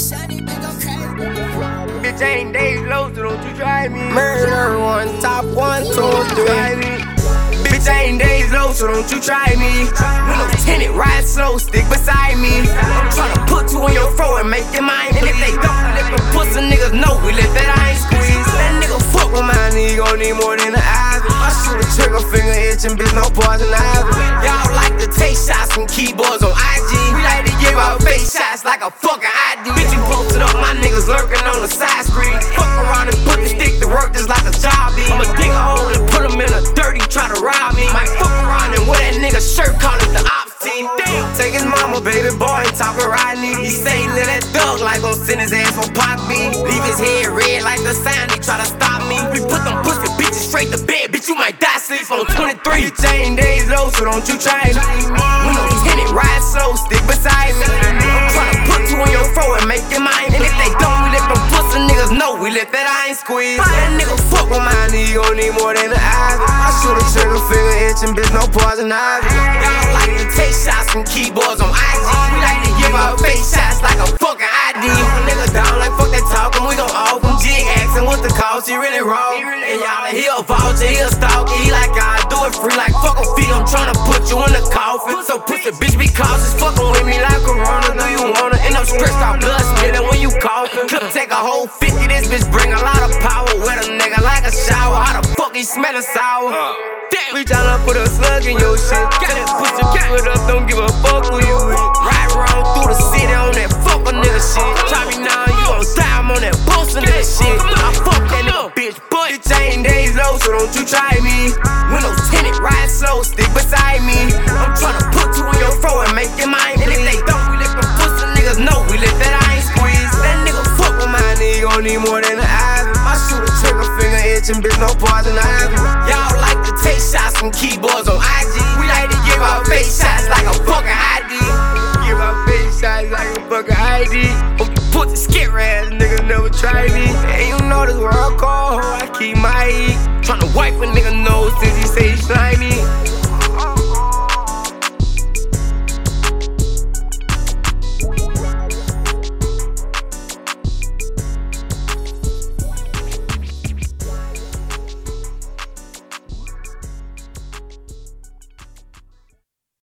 Bitch, I ain't days low, so don't you try me. Murder one, top 1, 2, 3. Bitch, I ain't days low, so don't you try me. Windows tinted, ride slow, stick beside me. I'm tryna put two in your throat and make it mine. And if they don't, let them pussy niggas know we let that iron squeeze. That nigga fuck with mine, he gon' need more than an ivy. I shoot a trigger finger itching, bitch, no poison ivy. Y'all like to take shots from keyboards on IG. We like to give out face shots like a fucking ID. Bitch, you posted up, my niggas lurking on the side screen. Fuck around and put the stick to work just like a job be. I'ma dig a hole and put him in a dirty, try to rob me. Might fuck around and wear that nigga shirt, call it the ops team. Damn. Take his mama, baby boy, and talk to Rodney. He say he live that thug like gon' send his ass on Pop B. Leave his head red like the sound, he try to stop me. We put them pussy bitches straight to bed, bitch, you might die sleep on 23. Bitch, I ain't days low, so don't you try me. Windows tinted, ride slow, stick beside me. I'm tryna put two in your throat and make it mine. And if they don't, we let them pussy niggas know we let that iron squeeze. That nigga fuck with mine, he gon' need more than an ivy. I shoot a trigger finger itching, bitch, no poison ivy. Y'all like to take shots from keyboards on IG. We like to give out face shots like a fucking ID. Nigga down like fuck that talkin', we gon' off him. Jig asking what's the cost, he really wrong. And y'all he a vulture, he a stalker. He like I do it free like fuck a fee. I'm tryna put you in the coffin. So pussy bitch be cautious, fuckin' with me like Corona. Do you wanna end up stressed out, blood spilling when you coughin'? Could take a whole 50, this bitch bring a lot of power. Wet a nigga like a shower, how the fuck he smellin' sour? Damn, we tryna put a slug in your shit. Get that pussy, keep it up, don't give a fuck who you with. Ride around through the city on that fuck a nigga shit. Try me now, you gon' die, I'm on that boss nigga shit. I fuck that nigga bitch, but bitch, I ain't days low, so don't you try me. Windows tinted, ride slow, stick beside me. I'm tryna put two in your throat and make it mine. And if they don't, we let them pussy niggas know we let that iron squeeze. That nigga fuck with mine, he gon' need more than an ivy. I shoot a trigger finger itching, bitch, no poison ivy. Y'all like to take shots from keyboards